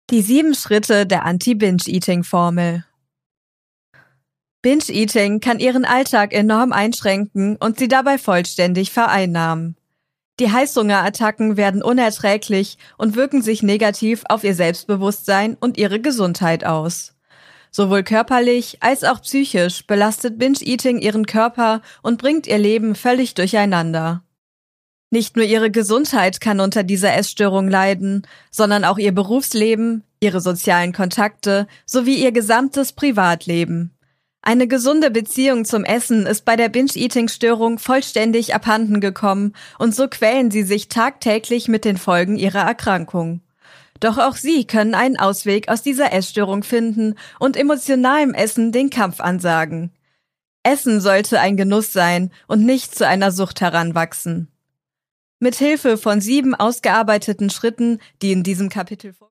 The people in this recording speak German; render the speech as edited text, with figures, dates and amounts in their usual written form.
Die 7 Schritte der Anti-Binge-Eating-Formel. Binge-Eating kann ihren Alltag enorm einschränken und sie dabei vollständig vereinnahmen. Die Heißhungerattacken werden unerträglich und wirken sich negativ auf ihr Selbstbewusstsein und ihre Gesundheit aus. Sowohl körperlich als auch psychisch belastet Binge-Eating ihren Körper und bringt ihr Leben völlig durcheinander. Nicht nur ihre Gesundheit kann unter dieser Essstörung leiden, sondern auch ihr Berufsleben, ihre sozialen Kontakte sowie ihr gesamtes Privatleben. Eine gesunde Beziehung zum Essen ist bei der Binge-Eating-Störung vollständig abhanden gekommen und so quälen sie sich tagtäglich mit den Folgen ihrer Erkrankung. Doch auch sie können einen Ausweg aus dieser Essstörung finden und emotionalem Essen den Kampf ansagen. Essen sollte ein Genuss sein und nicht zu einer Sucht heranwachsen. Mit Hilfe von 7 ausgearbeiteten Schritten, die in diesem Kapitel